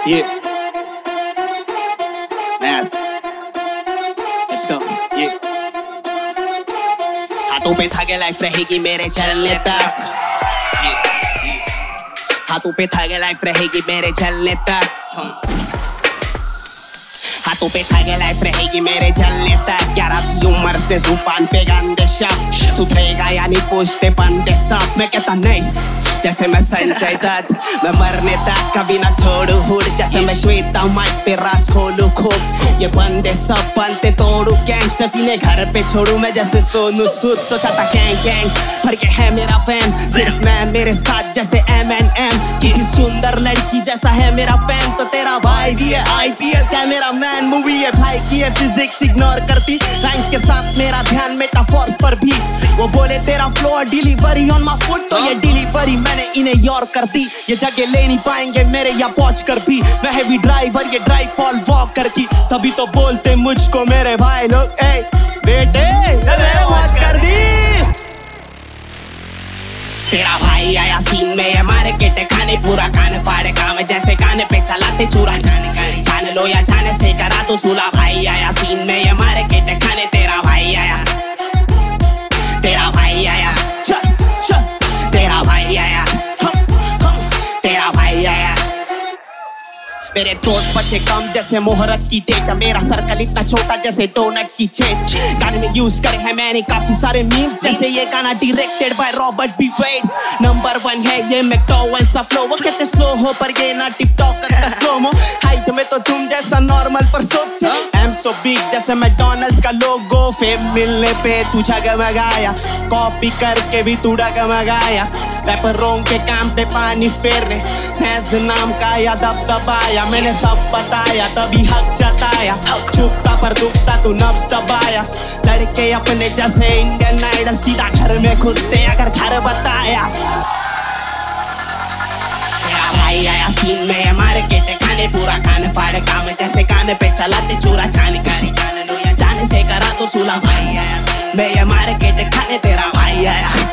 Yeah. Nice. Let's go. Yeah. हाथों पे धागे लाइफ रहेगी मेरे चलने तक. हाथों पे धागे लाइफ रहेगी मेरे चलने तक. हाथों पे धागे लाइफ रहेगी मेरे चलने तक. 11 की उम्र से जुबान पे गंदे शब्द सुधरेगा यानी पूछते बंदे सब. मैं कहता नहीं जैसे मैं संजय दत्त. मैं मरने तक कभी ना छोड़ू हुड. जैसे मैं श्वेता माइक पे रास खोलू खूब. ये बंदे सब बनते तोड़ू. गैंगस्टर सीने घर पे छोड़ू मैं जैसे सोनू सूद. सोचा था गैंग गैंग पर ये है मेरा फैन. सिर्फ मैं मेरे साथ जैसे M&M. किसी सुंदर लड़की जैसा है मेरा फैन. तो तेरा भाई भी है IPL कैमरा मैन. मूवी है भाई की है फिजिक्स इग्नोर करती. राइम्स के साथ मेरा ध्यान मेटाफोर्स पर भी. वो बोले तेरा flow delivery on my foot. तो ये डिलीवरी मैंने इन्हें और कर दी. ये जगह ले नहीं पाएंगे मेरे या पहुंच कर भी. मैं हैवी ड्राइवर ये ड्राइव फॉल वॉक करकी. तभी तो बोलते मुझको मेरे भाई लोग ए बेटे मैंने मौज कर दी. तेरा भाई आया सीन में ये मार्केट खाने पूरा कान फाड़े काम जैसे कान पे चलाते चूरा. जान लो या जाने से करा तो सूला. भाई आया सीन में ये मार्केट खाने. तेरा भाई आया. तेरा भाई आया. तेरा भाई आया. तेरा भाई आया. मेरे दोस्त बचे कम जैसे मोहरत की डेट. मेरा सर्कल इतना छोटा जैसे डोनट की चेप. गाने में यूज करे हैं मैंने काफी सारे मीम्स. जैसे ये गाना directed by Robert B Wade. Number 1 है ये मैकडॉवेल्स सा फ्लो. वो कहते स्लो हो पर ये ना टिकटॉक का स्लो मो. हाइट में तो तुम जैसा नॉर्मल पर सोच. I'm so big जैसे मैकडॉनल्ड्स का लोगो. फेम मिलने पे तू जगमगाया. कॉपी करके भी तू डगमगाया. रैपरों के काम पे पानी फेरने फैज नाम का या दबदबाया. मैंने सब बताया तभी हक जताया. चुपता पर दुखता तू नब्ज दबाया. लड़के अपने जैसे इंडियन आइडल सीधा घर में घुसते अगर घर बताया. तेरा भाई आया सीन में मार्केट खाने पूरा कान फाड़े काम जैसे कान पे चलाते चूरा. जानकारी जान लो या जाने से करा तो सूला. भाई आया मैं ये मार्केट खाने. तेरा भाई आया.